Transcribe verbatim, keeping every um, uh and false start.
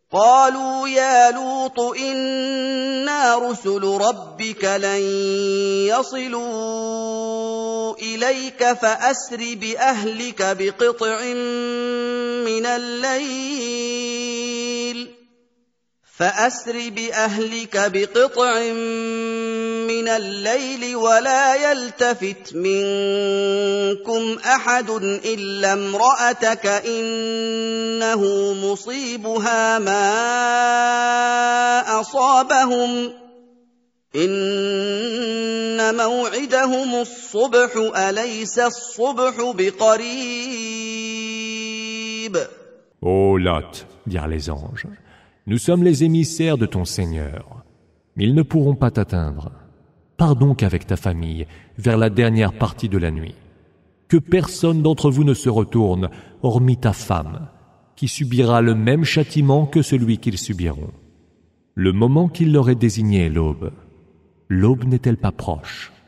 قالوا يا لوط إنا رسل ربك لن يصلوا إليك فأسر بأهلك بقطع من الليل فأسر بأهلك بقطع من الليل ولا يلتفت منكم أحد إلا امرأتك إنه مصيبها ما أصابهم إن موعدهم الصبح أليس الصبح بقريب. Ô Lot, dirent les anges, nous sommes les émissaires de ton Seigneur. Ils ne pourront pas t'atteindre. Pars donc avec ta famille vers la dernière partie de la nuit. Que personne d'entre vous ne se retourne, hormis ta femme, qui subira le même châtiment que celui qu'ils subiront. Le moment qu'il leur est désigné est l'aube. L'aube n'est-elle pas proche?